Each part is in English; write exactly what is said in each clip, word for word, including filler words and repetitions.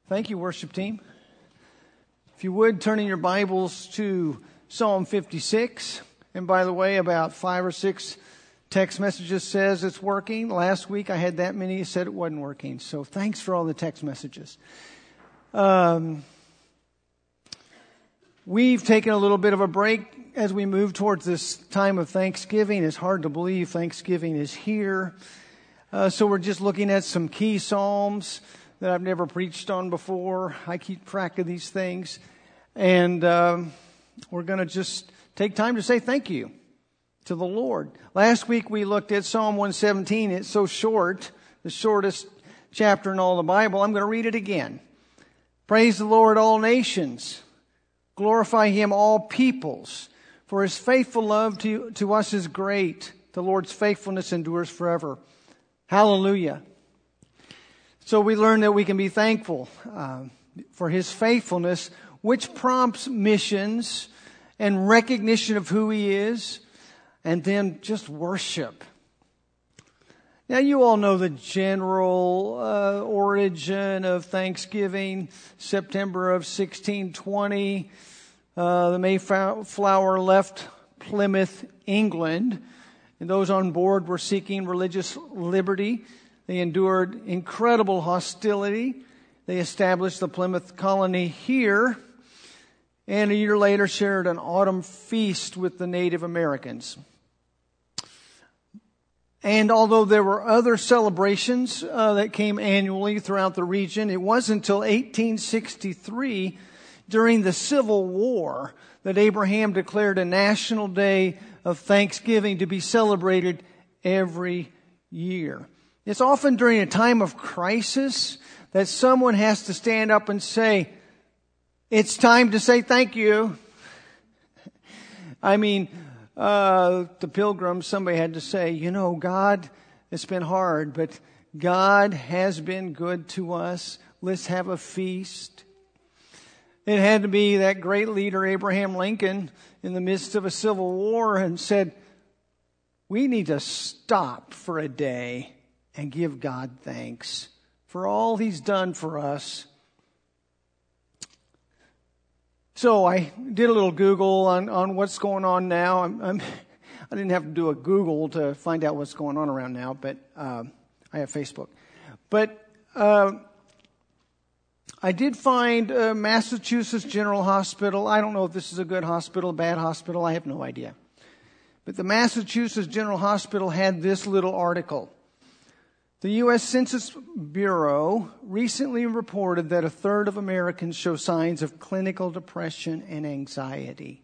Thank you, worship team. If you would, turn in your Bibles to Psalm fifty-six. And by the way, about five or six text messages says it's working. Last week I had that many said it wasn't working. So thanks for all the text messages. Um, we've taken a little bit of a break as we move towards this time of Thanksgiving. It's hard to believe Thanksgiving is here. Uh, so we're just looking at some key Psalms that I've never preached on before. I keep track of these things. And um, we're going to just take time to say thank you to the Lord. Last week we looked at Psalm one seventeen. It's so short, the shortest chapter in all the Bible. I'm going to read it again. Praise the Lord, all nations. Glorify Him, all peoples. For His faithful love to, to us is great. The Lord's faithfulness endures forever. Hallelujah. So we learn that we can be thankful uh, for His faithfulness, which prompts missions and recognition of who He is, and then just worship. Now, you all know the general uh, origin of Thanksgiving. September of sixteen twenty, uh, the Mayflower left Plymouth, England, and those on board were seeking religious liberty. They endured incredible hostility. They established the Plymouth colony here, and a year later shared an autumn feast with the Native Americans. And although there were other celebrations uh, that came annually throughout the region, it wasn't until eighteen sixty-three, during the Civil War, that Abraham declared a national day of Thanksgiving to be celebrated every year. It's often during a time of crisis that someone has to stand up and say, it's time to say thank you. I mean, uh, the Pilgrims, somebody had to say, you know, God, it's been hard, but God has been good to us. Let's have a feast. It had to be that great leader, Abraham Lincoln, in the midst of a civil war and said, we need to stop for a day and give God thanks for all He's done for us. So I did a little Google on, on what's going on now. I'm, I'm, I didn't have to do a Google to find out what's going on around now, but uh, I have Facebook. But uh, I did find uh, Massachusetts General Hospital. I don't know if this is a good hospital, a bad hospital. I have no idea. But the Massachusetts General Hospital had this little article. The U S Census Bureau recently reported that a third of Americans show signs of clinical depression and anxiety.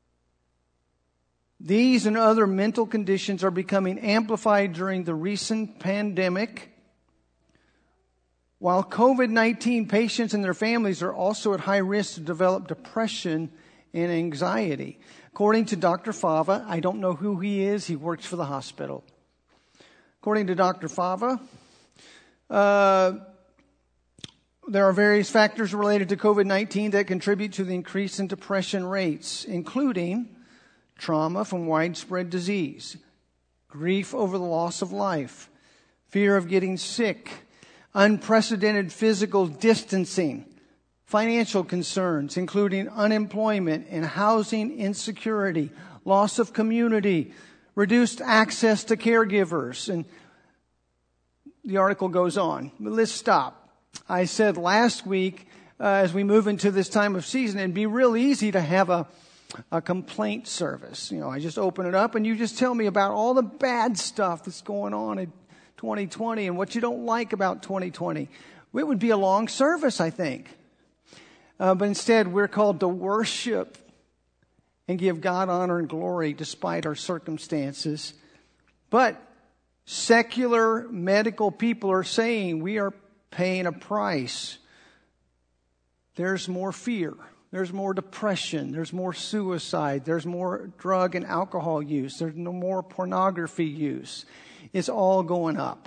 These and other mental conditions are becoming amplified during the recent pandemic, while COVID nineteen patients and their families are also at high risk to develop depression and anxiety. According to Doctor Fava, I don't know who he is, he works for the hospital. According to Doctor Fava, uh, there are various factors related to COVID nineteen that contribute to the increase in depression rates, including trauma from widespread disease, grief over the loss of life, fear of getting sick, unprecedented physical distancing, financial concerns, including unemployment and housing insecurity, loss of community, reduced access to caregivers. And the article goes on. But let's stop. I said last week, uh, as we move into this time of season, it'd be real easy to have a, a complaint service. You know, I just open it up and you just tell me about all the bad stuff that's going on in twenty twenty and what you don't like about twenty twenty. It would be a long service, I think. Uh, but instead, we're called to worship and give God honor and glory despite our circumstances. But secular medical people are saying we are paying a price. There's more fear. There's more depression. There's more suicide. There's more drug and alcohol use. There's no more pornography use. It's all going up.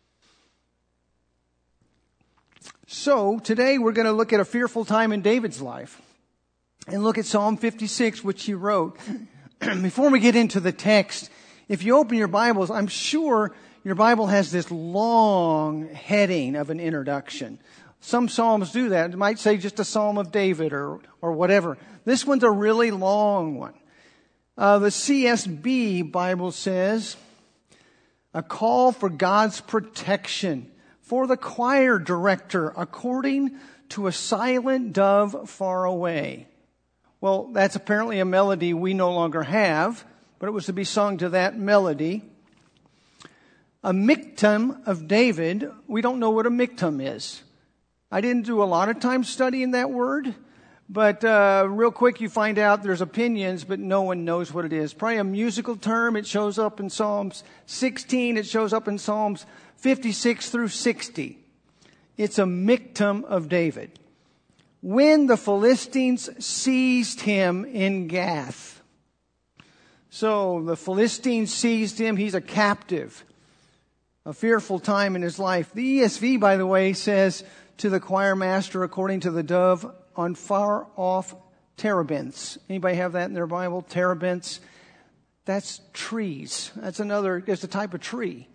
So today we're going to look at a fearful time in David's life. And look at Psalm fifty-six, which he wrote. Before we get into the text, if you open your Bibles, I'm sure your Bible has this long heading of an introduction. Some psalms do that. It might say just a Psalm of David or, or whatever. This one's a really long one. Uh, the C S B Bible says, a call for God's protection for the choir director according to a silent dove far away. Well, that's apparently a melody we no longer have, but it was to be sung to that melody. A miktam of David, we don't know what a miktam is. I didn't do a lot of time studying that word, but uh, real quick you find out there's opinions, but no one knows what it is. Probably a musical term. It shows up in Psalms sixteen. It shows up in Psalms fifty-six through sixty. It's a miktam of David. When the Philistines seized him in Gath. So the Philistines seized him. He's a captive. A fearful time in his life. The E S V, by the way, says to the choir master according to the dove on far off terebinths. Anybody have that in their Bible? Terebinths. That's trees. That's another, it's a type of tree.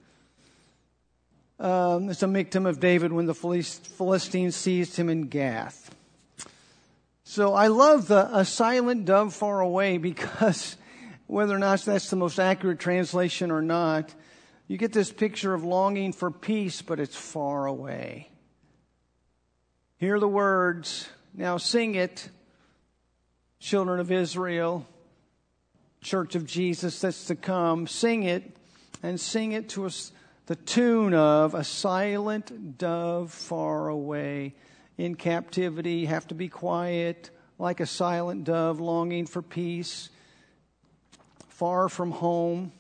Um, it's a miktam of David when the Philistines seized him in Gath. So I love the a silent dove far away because whether or not that's the most accurate translation or not, you get this picture of longing for peace, but it's far away. Hear the words. Now sing it, children of Israel, Church of Jesus that's to come. Sing it and sing it to us the tune of a silent dove far away. In captivity, you have to be quiet, like a silent dove longing for peace, far from home.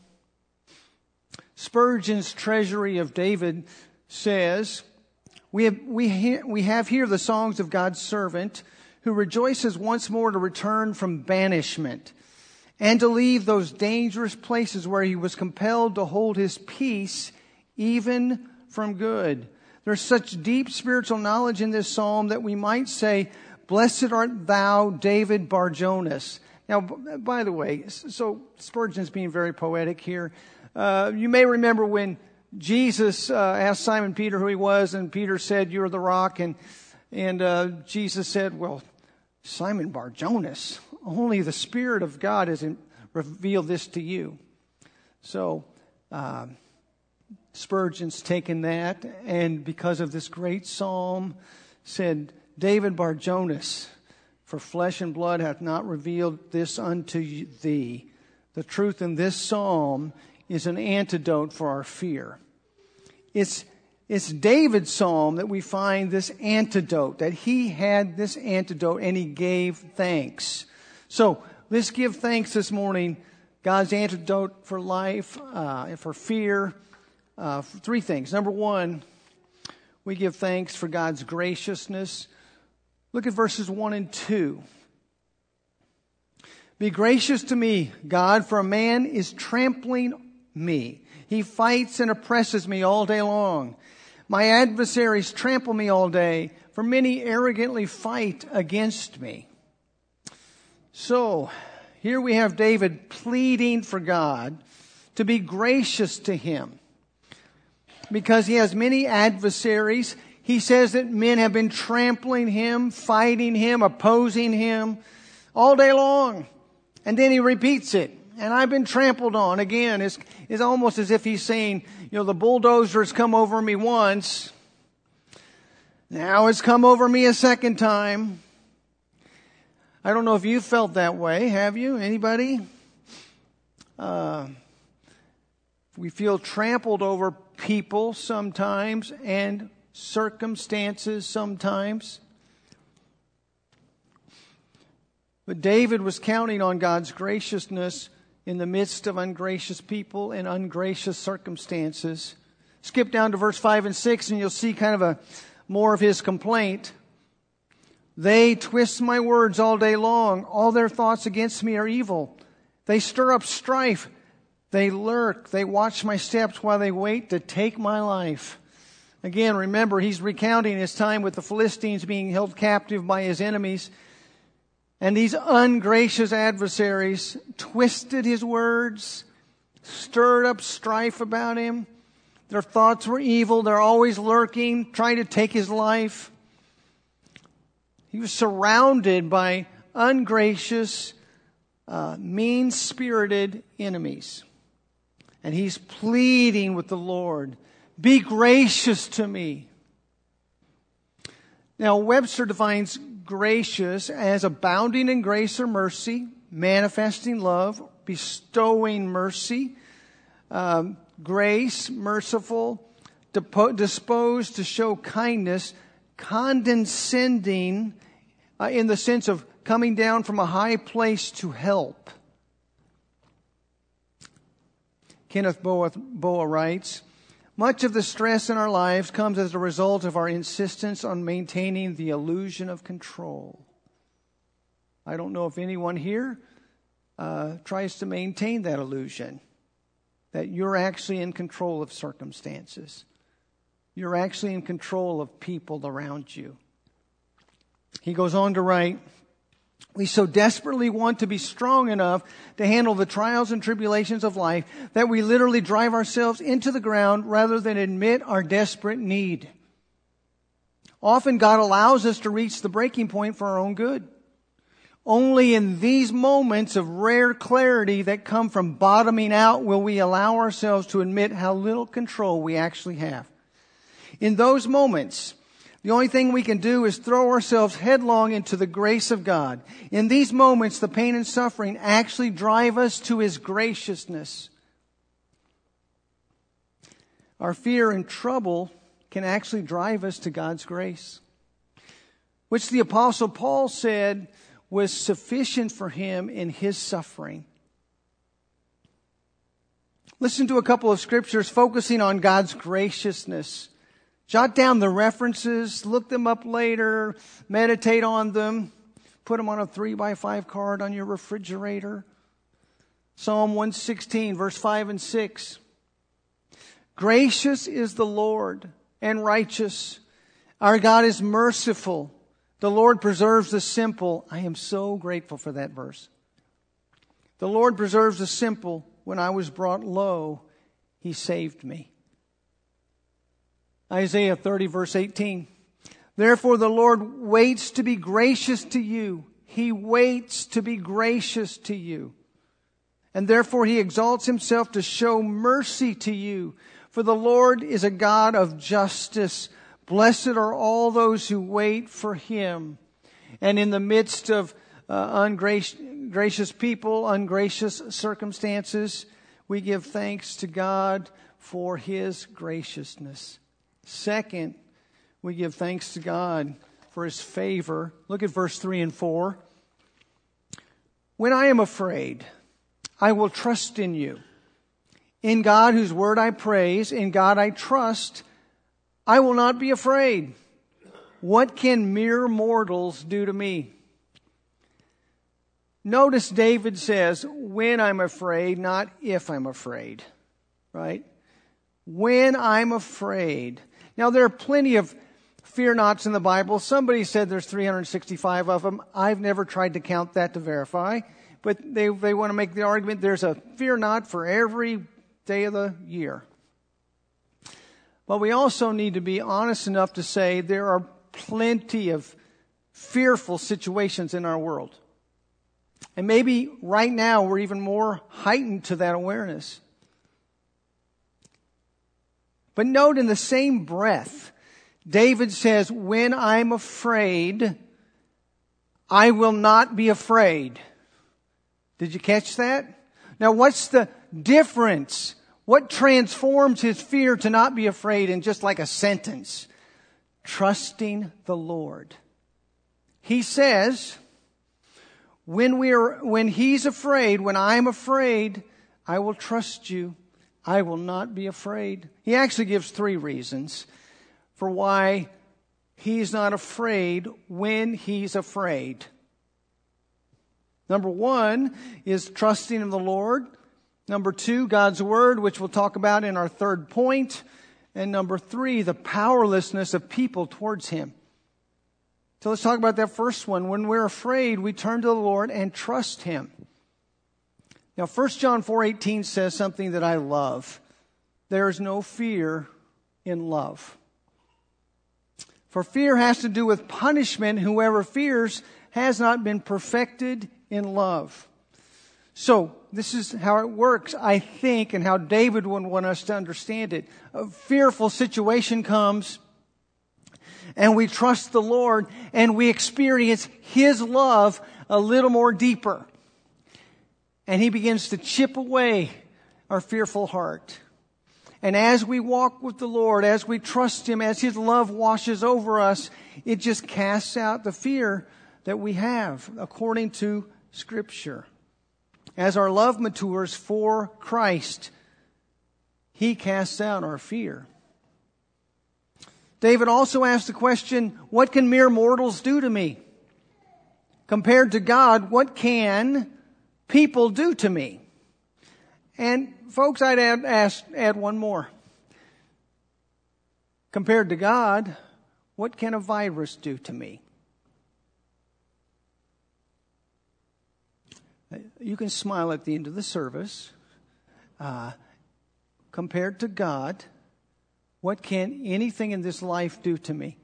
Spurgeon's Treasury of David says, We have, we, he, we have here the songs of God's servant who rejoices once more to return from banishment and to leave those dangerous places where he was compelled to hold his peace even from good. There's such deep spiritual knowledge in this psalm that we might say, blessed art thou, David Bar-Jonas. Now, by the way, so Spurgeon's being very poetic here. Uh, you may remember when Jesus uh, asked Simon Peter who he was, and Peter said, "You're the rock." And and uh, Jesus said, "Well, Simon Bar-Jonas, only the Spirit of God has revealed this to you." So uh, Spurgeon's taken that, and because of this great psalm, said, "David Bar-Jonas, for flesh and blood hath not revealed this unto thee." The truth in this psalm is an antidote for our fear. It's, it's David's psalm that we find this antidote, that he had this antidote and he gave thanks. So let's give thanks this morning. God's antidote for life, uh, for fear. Uh, for three things. Number one, we give thanks for God's graciousness. Look at verses one and two. Be gracious to me, God, for a man is trampling me. He fights and oppresses me all day long. My adversaries trample me all day, for many arrogantly fight against me. So, here we have David pleading for God to be gracious to him. Because he has many adversaries. He says that men have been trampling him, fighting him, opposing him all day long. And then he repeats it. And I've been trampled on. Again, it's, it's almost as if he's saying, you know, the bulldozers come over me once. Now it's come over me a second time. I don't know if you felt that way. Have you? Anybody? Uh, we feel trampled over people sometimes and circumstances sometimes. But David was counting on God's graciousness in the midst of ungracious people and ungracious circumstances. Skip down to verse five and six and you'll see kind of a more of his complaint. They twist my words all day long. All their thoughts against me are evil. They stir up strife. They lurk. They watch my steps while they wait to take my life. Again, remember, he's recounting his time with the Philistines being held captive by his enemies. And these ungracious adversaries twisted his words, stirred up strife about him. Their thoughts were evil. They're always lurking, trying to take his life. He was surrounded by ungracious, uh, mean-spirited enemies. And he's pleading with the Lord, be gracious to me. Now, Webster defines gracious as abounding in grace or mercy, manifesting love, bestowing mercy, um, grace, merciful, depo- disposed to show kindness, condescending uh, in the sense of coming down from a high place to help. Kenneth Boa, Boa writes, much of the stress in our lives comes as a result of our insistence on maintaining the illusion of control. I don't know if anyone here uh, tries to maintain that illusion, that you're actually in control of circumstances. You're actually in control of people around you. He goes on to write, we so desperately want to be strong enough to handle the trials and tribulations of life that we literally drive ourselves into the ground rather than admit our desperate need. Often God allows us to reach the breaking point for our own good. Only in these moments of rare clarity that come from bottoming out will we allow ourselves to admit how little control we actually have. In those moments, the only thing we can do is throw ourselves headlong into the grace of God. In these moments, the pain and suffering actually drive us to His graciousness. Our fear and trouble can actually drive us to God's grace, which the Apostle Paul said was sufficient for him in his suffering. Listen to a couple of scriptures focusing on God's graciousness. Jot down the references, look them up later, meditate on them, put them on a three by five card on your refrigerator. Psalm one sixteen, verse five and six. Gracious is the Lord and righteous. Our God is merciful. The Lord preserves the simple. I am so grateful for that verse. The Lord preserves the simple. When I was brought low, He saved me. Isaiah thirty, verse eighteen. Therefore the Lord waits to be gracious to you. He waits to be gracious to you. And therefore He exalts Himself to show mercy to you. For the Lord is a God of justice. Blessed are all those who wait for Him. And in the midst of uh, ungracious people, ungracious circumstances, we give thanks to God for His graciousness. Second, we give thanks to God for His favor. Look at verse three and four. When I am afraid, I will trust in you. In God, whose word I praise, in God I trust, I will not be afraid. What can mere mortals do to me? Notice David says, when I'm afraid, not if I'm afraid. Right? When I'm afraid. Now, there are plenty of fear nots in the Bible. Somebody said there's three hundred sixty-five of them. I've never tried to count that to verify. But they, they want to make the argument there's a fear not for every day of the year. But we also need to be honest enough to say there are plenty of fearful situations in our world. And maybe right now we're even more heightened to that awareness. But note in the same breath, David says, when I'm afraid, I will not be afraid. Did you catch that? Now what's the difference? What transforms his fear to not be afraid in just like a sentence? Trusting the Lord. He says, when we are, when he's afraid, when I'm afraid, I will trust you. I will not be afraid. He actually gives three reasons for why he's not afraid when he's afraid. Number one is trusting in the Lord. Number two, God's Word, which we'll talk about in our third point. And number three, the powerlessness of people towards Him. So let's talk about that first one. When we're afraid, we turn to the Lord and trust Him. Now, First John four eighteen says something that I love. There is no fear in love. For fear has to do with punishment. Whoever fears has not been perfected in love. So, this is how it works, I think, and how David would want us to understand it. A fearful situation comes, and we trust the Lord, and we experience His love a little more deeper. And He begins to chip away our fearful heart. And as we walk with the Lord, as we trust Him, as His love washes over us, it just casts out the fear that we have, according to Scripture. As our love matures for Christ, He casts out our fear. David also asked the question, what can mere mortals do to me? Compared to God, what can people do to me? And folks, I'd add, ask, add one more. Compared to God, what can a virus do to me? You can smile at the end of the service. Uh, compared to God, what can anything in this life do to me?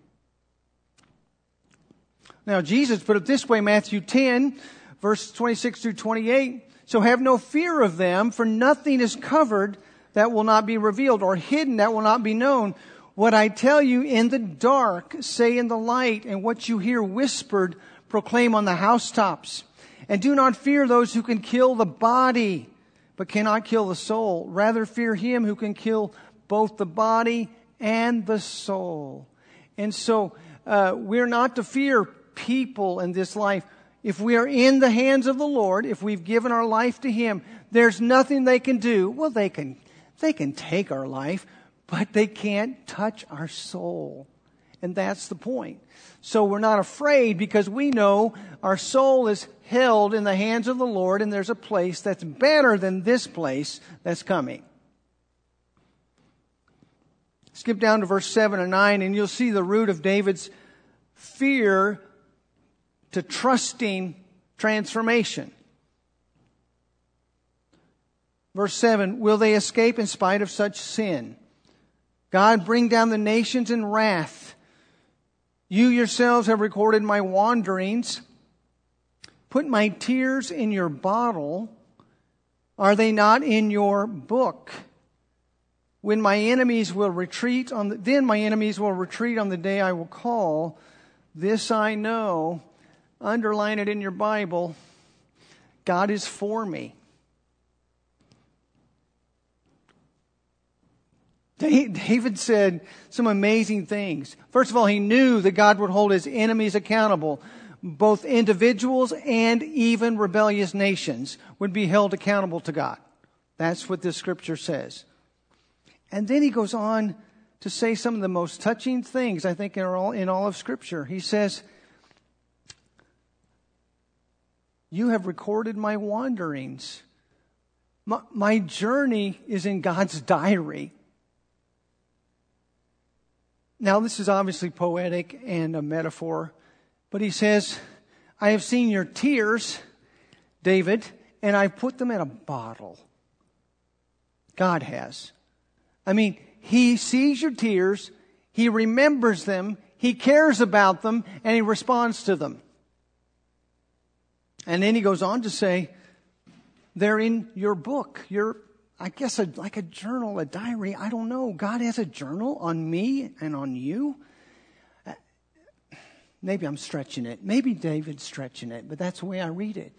Now, Jesus put it this way, Matthew ten, verse twenty-six through twenty-eight. So have no fear of them, for nothing is covered that will not be revealed, or hidden that will not be known. What I tell you in the dark, say in the light, and what you hear whispered, proclaim on the housetops. And do not fear those who can kill the body, but cannot kill the soul. Rather fear Him who can kill both the body and the soul. And so uh, we're not to fear people in this life. If we are in the hands of the Lord, if we've given our life to Him, there's nothing they can do. Well, they can, they can take our life, but they can't touch our soul. And that's the point. So we're not afraid because we know our soul is held in the hands of the Lord, and there's a place that's better than this place that's coming. Skip down to verse seven and nine, and you'll see the root of David's fear to trusting transformation. Verse seven, will they escape in spite of such sin? God, bring down the nations in wrath. You yourselves have recorded my wanderings. Put my tears in your bottle. Are they not in your book? When my enemies will retreat on the, then my enemies will retreat on the day I will call. This I know. Underline it in your Bible. God is for me. David said some amazing things. First of all, he knew that God would hold His enemies accountable. Both individuals and even rebellious nations would be held accountable to God. That's what this scripture says. And then he goes on to say some of the most touching things, I think, in all, in all of Scripture. He says, you have recorded my wanderings. My, my journey is in God's diary. Now, this is obviously poetic and a metaphor, but he says, I have seen your tears, David, and I put them in a bottle. God has. I mean, He sees your tears, He remembers them, He cares about them, and He responds to them. And then he goes on to say, they're in your book, your I guess a, like a journal, a diary. I don't know. God has a journal on me and on you. Uh, maybe I'm stretching it. Maybe David's stretching it, but that's the way I read it.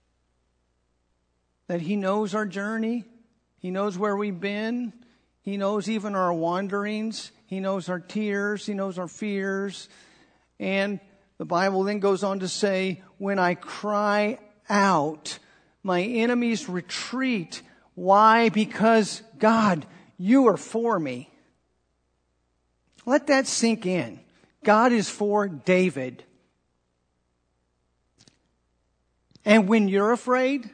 That He knows our journey. He knows where we've been. He knows even our wanderings. He knows our tears. He knows our fears. And the Bible then goes on to say, when I cry out, my enemies retreat. Why? Because, God, you are for me. Let that sink in. God is for David. And when you're afraid,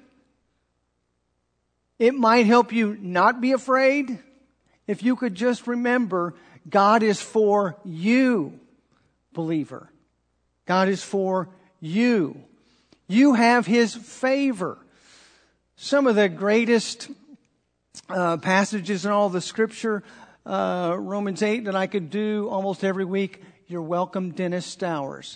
it might help you not be afraid if you could just remember God is for you, believer. God is for you. You have His favor. Some of the greatest uh, passages in all the Scripture, uh, Romans eight, that I could do almost every week. You're welcome, Dennis Stowers.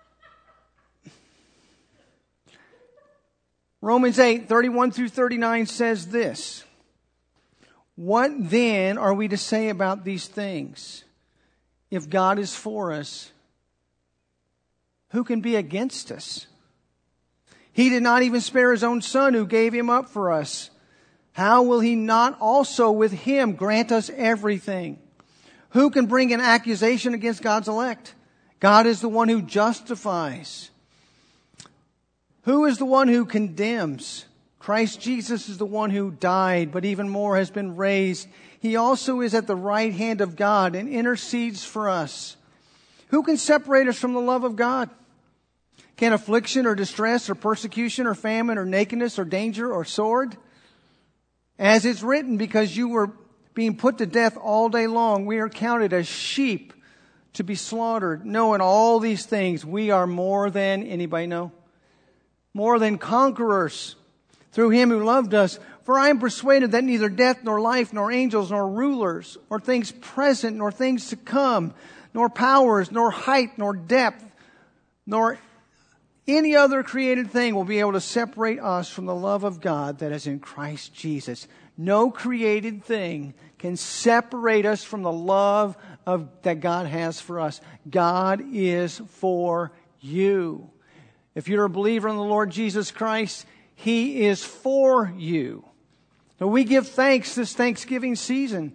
Romans eight, thirty-one through thirty-nine says this. What then are we to say about these things? If God is for us, who can be against us? He did not even spare his own Son who gave him up for us. How will he not also with him grant us everything? Who can bring an accusation against God's elect? God is the one who justifies. Who is the one who condemns? Christ Jesus is the one who died, but even more has been raised. He also is at the right hand of God and intercedes for us. Who can separate us from the love of God? Can affliction or distress or persecution or famine or nakedness or danger or sword? As it's written, because you were being put to death all day long, we are counted as sheep to be slaughtered. No, in all these things, we are more than, anybody know? More than conquerors through him who loved us. For I am persuaded that neither death nor life nor angels nor rulers or things present nor things to come, nor powers, nor height, nor depth, nor any other created thing will be able to separate us from the love of God that is in Christ Jesus. No created thing can separate us from the love of, that God has for us. God is for you. If you're a believer in the Lord Jesus Christ, He is for you. So we give thanks this Thanksgiving season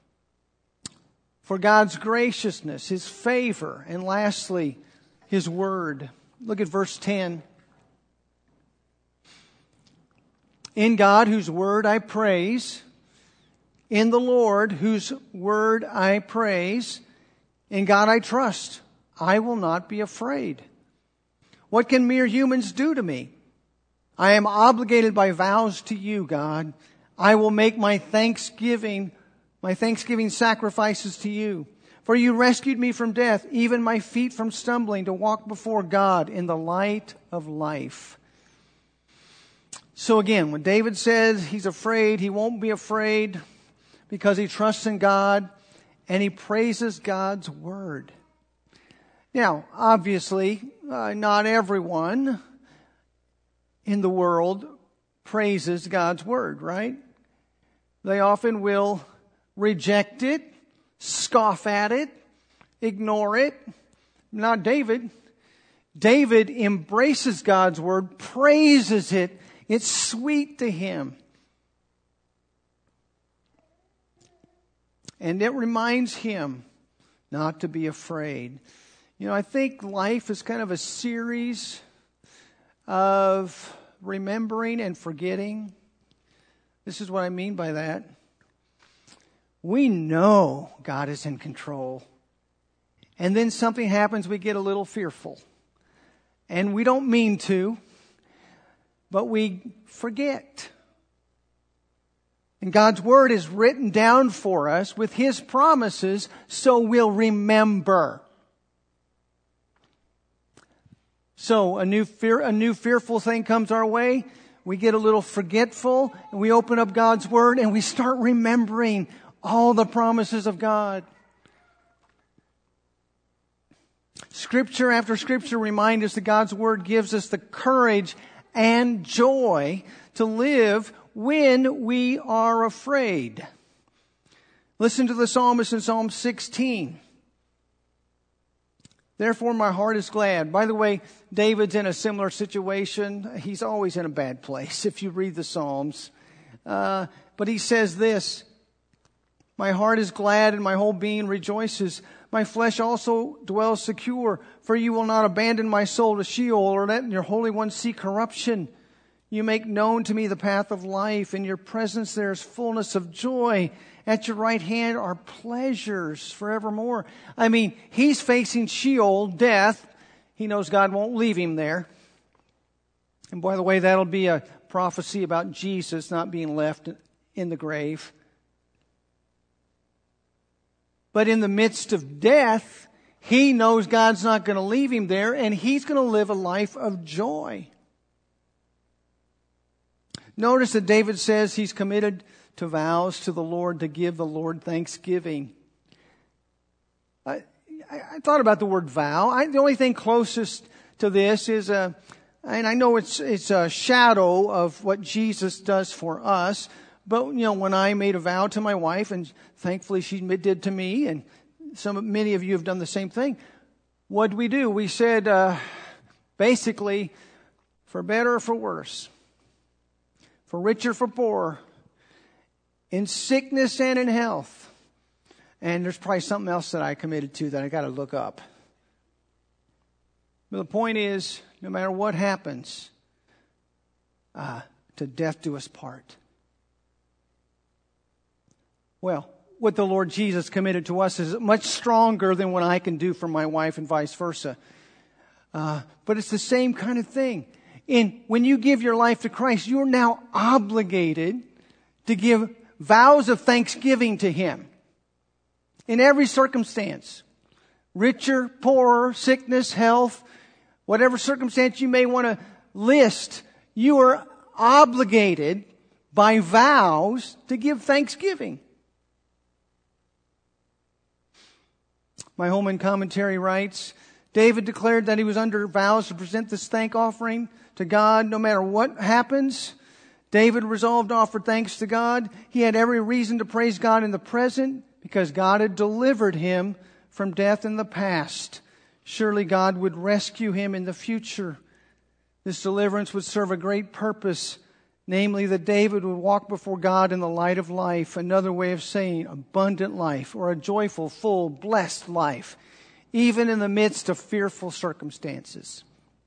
for God's graciousness, His favor, and lastly, His Word. Look at verse ten. In God, whose word I praise. In the Lord, whose word I praise. In God I trust. I will not be afraid. What can mere humans do to me? I am obligated by vows to you, God. I will make my thanksgiving, my thanksgiving sacrifices to you. For you rescued me from death, even my feet from stumbling, to walk before God in the light of life. So again, when David says he's afraid, he won't be afraid because he trusts in God and he praises God's word. Now, obviously, uh, not everyone in the world praises God's word, right? They often will reject it, scoff at it, ignore it. Not David. David embraces God's word, praises it. It's sweet to him. And it reminds him not to be afraid. You know, I think life is kind of a series of remembering and forgetting. This is what I mean by that. We know God is in control. And then something happens, we get a little fearful. And we don't mean to, but we forget. And God's word is written down for us with His promises, so we'll remember. So a new fear, a new fearful thing comes our way. We get a little forgetful, and we open up God's word, and we start remembering all the promises of God. Scripture after scripture remind us that God's word gives us the courage and joy to live when we are afraid. Listen to the psalmist in Psalm sixteen. Therefore my heart is glad. By the way, David's in a similar situation. He's always in a bad place if you read the Psalms. Uh, but he says this, my heart is glad and my whole being rejoices. My flesh also dwells secure, for you will not abandon my soul to Sheol or let your Holy One see corruption. You make known to me the path of life. In your presence there is fullness of joy. At your right hand are pleasures forevermore. I mean, he's facing Sheol, death. He knows God won't leave him there. And by the way, that'll be a prophecy about Jesus not being left in the grave. But in the midst of death, he knows God's not going to leave him there, and he's going to live a life of joy. Notice that David says he's committed to vows to the Lord to give the Lord thanksgiving. I, I, I thought about the word vow. I, the only thing closest to this is a, and I know it's it's a shadow of what Jesus does for us. But you know, when I made a vow to my wife, and thankfully she did to me, and some many of you have done the same thing. What did we do? We said, uh, basically, for better or for worse, for richer, for poorer, in sickness and in health. And there's probably something else that I committed to that I got to look up. But the point is, no matter what happens, uh, to death do us part. Well, what the Lord Jesus committed to us is much stronger than what I can do for my wife and vice versa. Uh, but it's the same kind of thing. In when you give your life to Christ, you're now obligated to give vows of thanksgiving to Him. In every circumstance. Richer, poorer, sickness, health, whatever circumstance you may want to list, you are obligated by vows to give thanksgiving. My Holman commentary writes, David declared that he was under vows to present this thank offering to God no matter what happens. David resolved to offer thanks to God. He had every reason to praise God in the present because God had delivered him from death in the past. Surely God would rescue him in the future. This deliverance would serve a great purpose, namely that David would walk before God in the light of life, another way of saying abundant life, or a joyful, full, blessed life, even in the midst of fearful circumstances.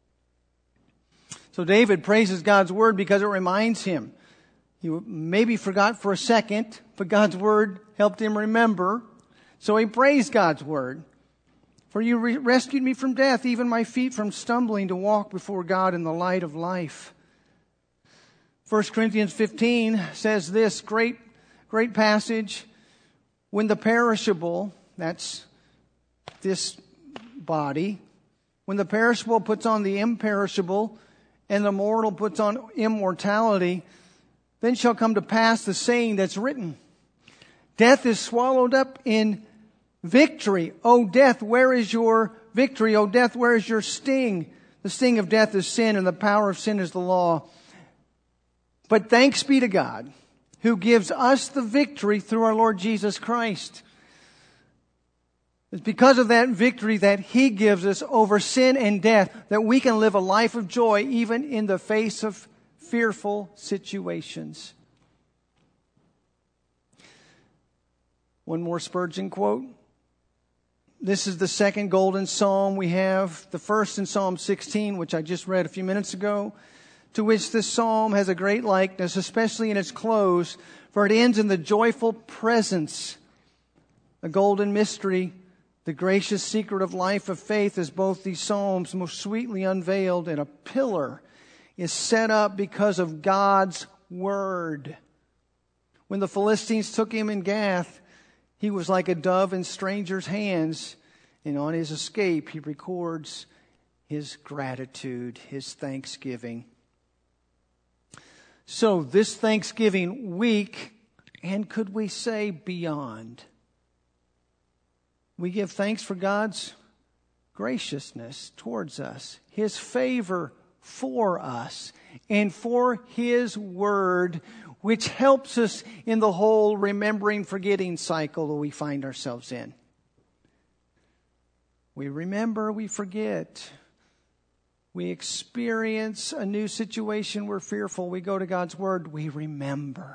So David praises God's word because it reminds him. He maybe forgot for a second, but God's word helped him remember. So he praised God's word. For you re- rescued me from death, even my feet from stumbling, to walk before God in the light of life. First Corinthians fifteen says this great, great passage. When the perishable, that's this body, when the perishable puts on the imperishable, and the mortal puts on immortality, then shall come to pass the saying that's written. Death is swallowed up in victory. O death, where is your victory? O death, where is your sting? The sting of death is sin, and the power of sin is the law. But thanks be to God, who gives us the victory through our Lord Jesus Christ. It's because of that victory that He gives us over sin and death that we can live a life of joy even in the face of fearful situations. One more Spurgeon quote. This is the second golden psalm we have. The first in Psalm sixteen, which I just read a few minutes ago, to which this psalm has a great likeness, especially in its close, for it ends in the joyful presence. The golden mystery, the gracious secret of life of faith is both these psalms most sweetly unveiled, and a pillar is set up because of God's word. When the Philistines took him in Gath, he was like a dove in strangers' hands, and on his escape he records his gratitude, his thanksgiving. So this Thanksgiving week, and could we say beyond, we give thanks for God's graciousness towards us, His favor for us, and for His word, which helps us in the whole remembering, forgetting cycle that we find ourselves in. We remember, we forget. We experience a new situation, we're fearful, we go to God's word, we remember.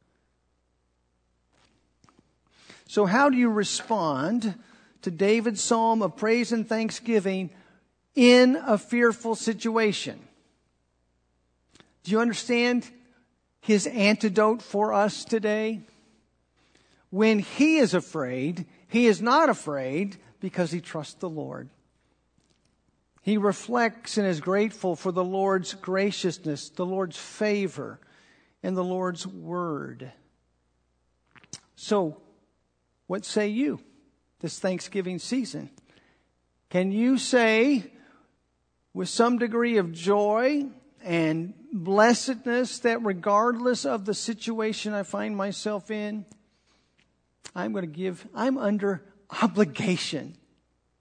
So how do you respond to David's psalm of praise and thanksgiving in a fearful situation? Do you understand his antidote for us today? When he is afraid, he is not afraid because he trusts the Lord. He reflects and is grateful for the Lord's graciousness, the Lord's favor, and the Lord's word. So, what say you this Thanksgiving season? Can you say with some degree of joy and blessedness that regardless of the situation I find myself in, I'm going to give, I'm under obligation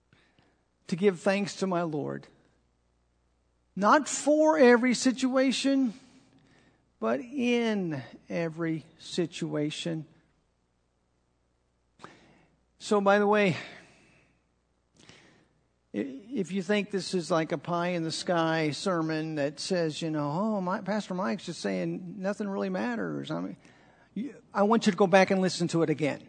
to give thanks to my Lord. Not for every situation, but in every situation. So, by the way, if you think this is like a pie-in-the-sky sermon that says, you know, oh, my, Pastor Mike's just saying nothing really matters. I mean, I want you to go back and listen to it again.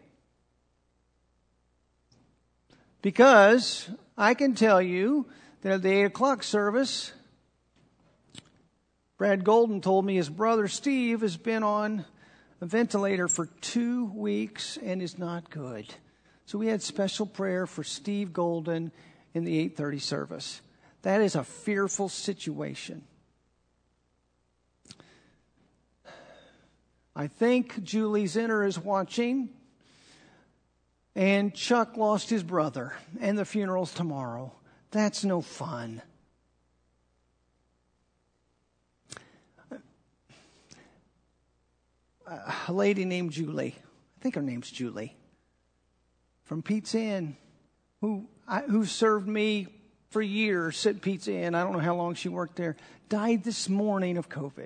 Because I can tell you that at the eight o'clock service, Brad Golden told me his brother Steve has been on a ventilator for two weeks and is not good. So we had special prayer for Steve Golden in the eight thirty service. That is a fearful situation. I think Julie Zinner is watching. And Chuck lost his brother. And the funeral's tomorrow. That's no fun. A lady named Julie. I think her name's Julie. From Pete's Inn. Who, I, who served me for years at Pete's Inn. I don't know how long she worked there. Died this morning of COVID.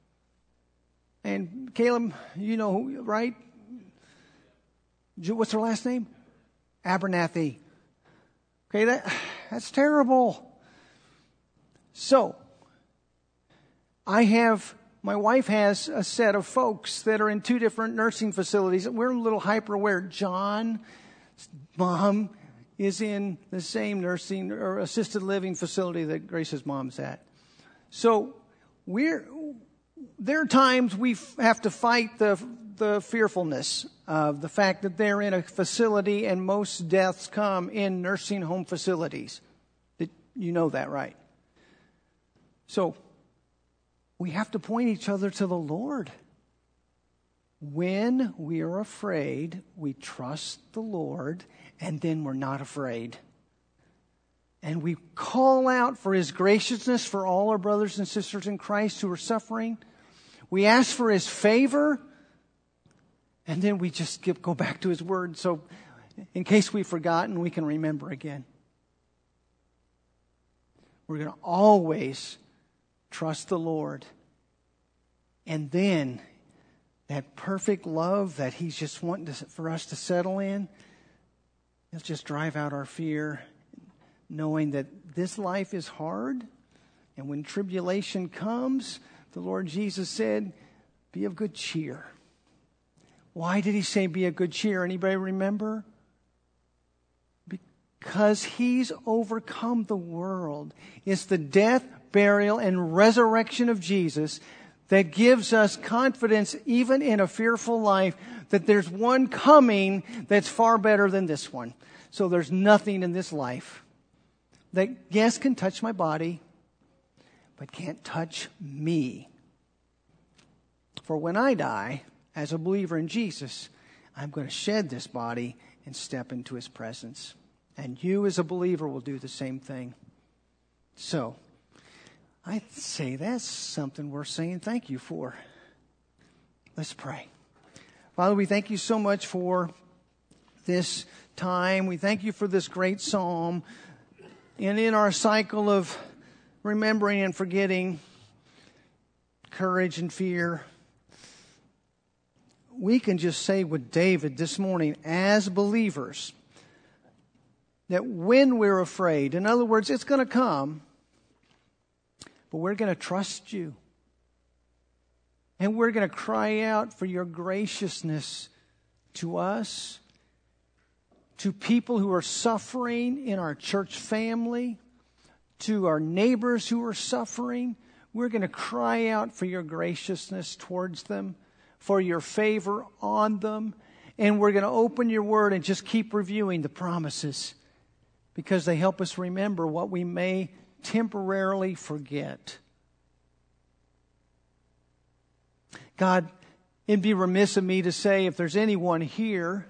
And Caleb, you know, who, right? What's her last name? Abernathy. Okay, that that's terrible. So, I have, my wife has a set of folks that are in two different nursing facilities. We're a little hyper aware. John's mom is in the same nursing or assisted living facility that Grace's mom's at. So, we're, there are times we f- have to fight the the fearfulness of the fact that they're in a facility and most deaths come in nursing home facilities. You know that, right? So we have to point each other to the Lord. When we are afraid, we trust the Lord, and then we're not afraid. And we call out for His graciousness for all our brothers and sisters in Christ who are suffering. We ask for His favor. And then we just give, go back to His Word. So in case we've forgotten, we can remember again. We're going to always trust the Lord. And then that perfect love that He's just wanting to, for us to settle in, He'll just drive out our fear, knowing that this life is hard. And when tribulation comes, the Lord Jesus said, be of good cheer. Why did He say be of good cheer? Anybody remember? Because He's overcome the world. It's the death, burial, and resurrection of Jesus that gives us confidence even in a fearful life that there's one coming that's far better than this one. So there's nothing in this life that, yes, can touch my body, but can't touch me. For when I die, as a believer in Jesus, I'm going to shed this body and step into His presence. And you as a believer will do the same thing. So, I'd say that's something worth saying thank you for. Let's pray. Father, we thank You so much for this time. We thank You for this great psalm. And in our cycle of remembering and forgetting, courage and fear, we can just say with David this morning, as believers, that when we're afraid, in other words, it's going to come, but we're going to trust You. And we're going to cry out for Your graciousness to us, to people who are suffering in our church family, to our neighbors who are suffering. We're going to cry out for Your graciousness towards them, for Your favor on them. And we're going to open Your Word and just keep reviewing the promises because they help us remember what we may temporarily forget. God, it'd be remiss of me to say if there's anyone here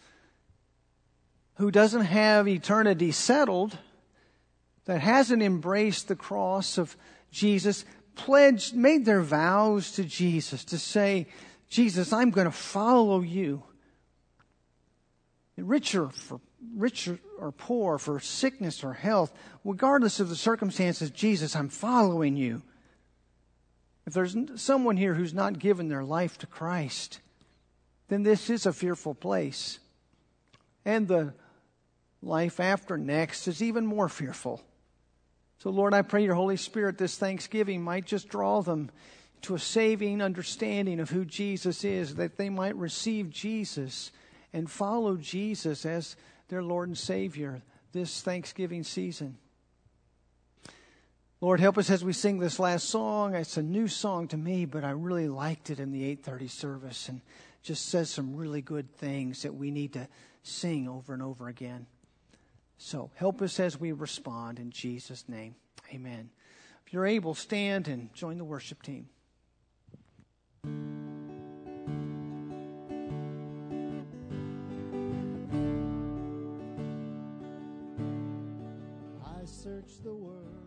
who doesn't have eternity settled, that hasn't embraced the cross of Jesus, pledged, made their vows to Jesus to say, Jesus, I'm going to follow You. Richer for rich or poor, for sickness or health, regardless of the circumstances, Jesus, I'm following you. If there's someone here who's not given their life to Christ, then this is a fearful place. And the life after next is even more fearful. So Lord, I pray your Holy Spirit this Thanksgiving might just draw them to a saving understanding of who Jesus is, that they might receive Jesus and follow Jesus as their Lord and Savior this Thanksgiving season. Lord, help us as we sing this last song. It's a new song to me, but I really liked it in the eight thirty service and just says some really good things that we need to sing over and over again. So help us as we respond in Jesus' name. Amen. If you're able, stand and join the worship team. I search the world